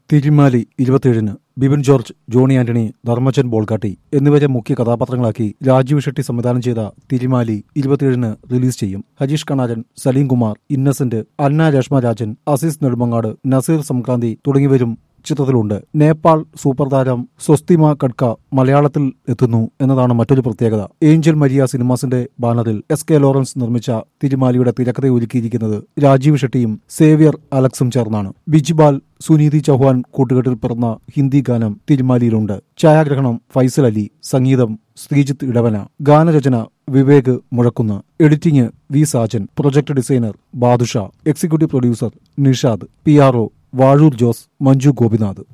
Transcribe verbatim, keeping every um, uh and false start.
തിരുമാലി ഇരുപത്തിയേഴിന് ബിബിൻ ജോർജ്, ജോണി ആന്റണി, ധർമ്മജൻ ബോൾഗാട്ടി എന്നിവരെ മുഖ്യ കഥാപാത്രങ്ങളാക്കി രാജീവ് ഷെട്ടി സംവിധാനം ചെയ്ത തിരുമാലി ഇരുപത്തിയേഴിന് റിലീസ് ചെയ്യും. ഹരീഷ് കണാരൻ, സലീം കുമാർ, ഇന്നസെന്റ്, അന്ന രശ്മ രാജൻ, അസീസ് നെടുമങ്ങാട്, നസീർ സംക്രാന്തി തുടങ്ങിയവരും ചിത്രത്തിലുണ്ട്. നേപ്പാൾ സൂപ്പർ താരം സ്വസ്തിമ കഡ്ക മലയാളത്തിൽ എത്തുന്നു എന്നതാണ് മറ്റൊരു പ്രത്യേകത. ഏഞ്ചൽ മരിയ സിനിമാസിന്റെ ബാനറിൽ എസ് കെ ലോറൻസ് നിർമ്മിച്ച തിരുമാലിയുടെ തിരക്കഥ ഒരുക്കിയിരിക്കുന്നത് രാജീവ് ഷെട്ടിയും സേവ്യർ അലക്സും ചേർന്നാണ്. ബിജിബാൽ, സുനീതി ചൗഹാൻ കൂട്ടുകെട്ടിൽ പിറന്ന ഹിന്ദി ഗാനം തിരുമാലിയിലുണ്ട്. ഛായാഗ്രഹണം ഫൈസൽ അലി, സംഗീതം ശ്രീജിത്ത് ഇടവന, ഗാനരചന Vivek Muzhakkunnu, editing V Sajan, project designer Badusha, executive producer Nishad, P R O Vazhoor Jose, Manju Gopinath.